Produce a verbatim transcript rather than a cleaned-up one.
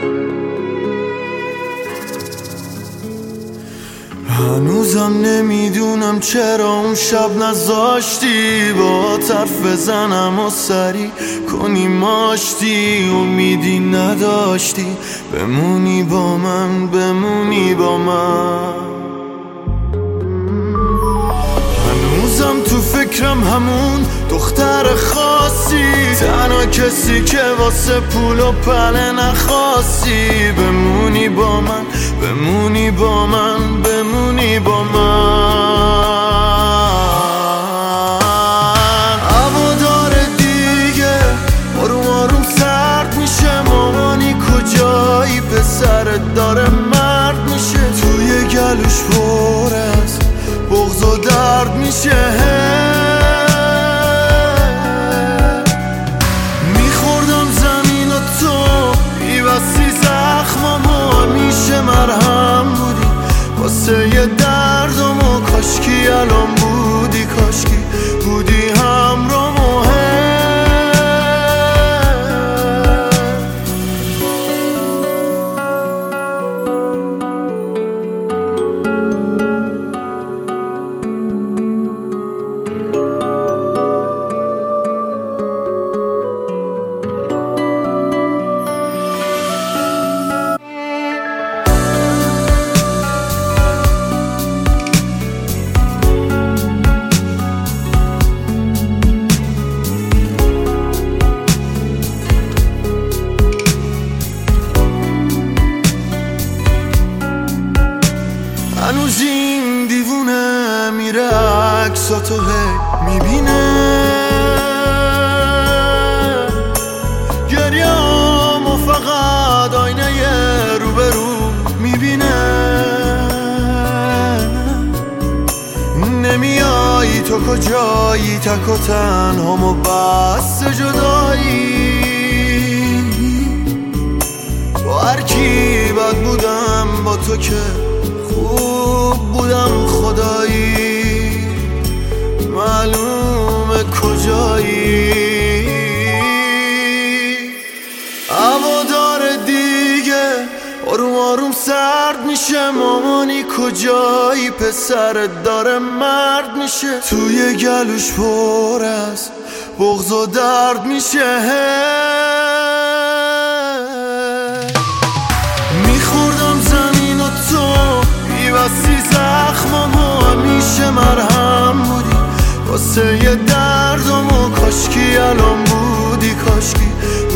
هنوزم نمیدونم چرا اون شب نذاشتی با حرف بزنم و سری کنی ماشتی. امیدی نداشتی بمونی با من، بمونی با من. هنوزم تو فکرم همون دختر خاصی، تنها کسی که واسه پول و پله نخواستی. بمونی با من، بمونی با من، بمونی با من. هوادار دیگه آروم آروم سرد میشه. مامانی کجایی؟ پسرت داره مرد میشه. توی گلوش پر از بغض و درد میشه. میخوردم زمین و تو بی‌بسی زخمامو، همیشه مرهم بودی واسه یه دردمو. کاشکی الان بودی، کاشکی بودی همراهمو. هنوز این دیوونه میره عکساتو هی میبینه. گریه‌امو فقط آینه روبرو میبینه. نمیایی تو کجایی؟ تک و تنهامو بس جدایی. با هر کی بد بودم، با تو که خوب بودم. خدایی معلومه کجایی. هوادار دیگه آروم آروم سرد میشه. مامانی کجایی؟ پسرت داره مرد میشه. توی گلوش پر از بغض و درد میشه. میخوردم زمین و تو بی‌بسی زخمامو، همیشه مرهم بودی واسه یه دردمو. کاشکی الان بودی، کاشکی